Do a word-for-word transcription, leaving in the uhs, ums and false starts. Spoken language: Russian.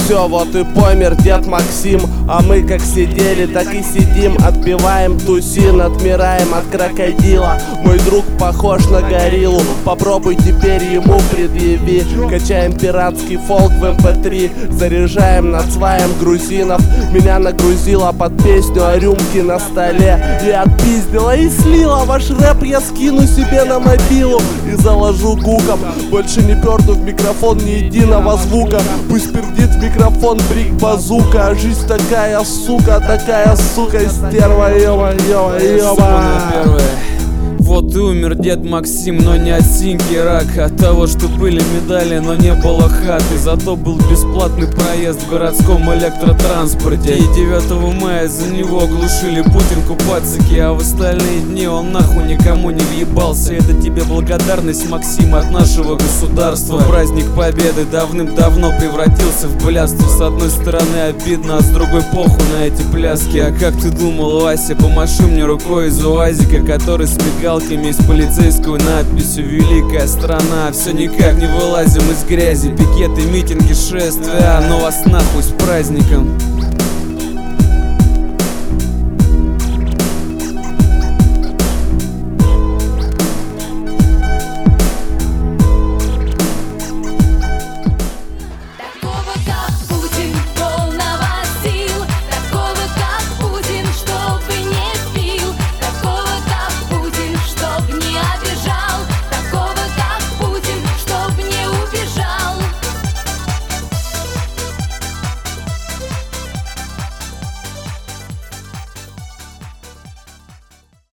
Все, вот и помер дед Максим, а мы как сидели, так и сидим. Отпиваем тусин, отмираем от крокодила. Мой друг похож на гориллу, попробуй теперь ему предъяви. Качаем пиратский фолк в эм пэ три, заряжаем над сваем грузинов. Меня нагрузила под песню о рюмке на столе и отпиздила и слила. Ваш рэп я скину себе на мобилу и заложу гуком. Больше не перну в микрофон ни единого звука. Пусть пердит в микрофон брик-базука. Жизнь такая, сука, такая, сука, стерва, ёба, ёба, ёба. Вот и умер дед Максим, но не от синьки рак, от того, что были медали, но не было хаты. Зато был бесплатный проезд в городском электротранспорте. И девятого мая за него оглушили Путинку пацаки, а в остальные дни он нахуй никому не въебался. Это тебе благодарность, Максим, от нашего государства. Праздник Победы давным-давно превратился в блядство. С одной стороны обидно, а с другой похуй на эти пляски. А как ты думал, Вася, помаши мне рукой из УАЗика, который с мигалками и с полицейскую надписью «Великая страна». Все никак не вылазим из грязи, пикеты, митинги, шествия. Ну вас нахуй с праздником.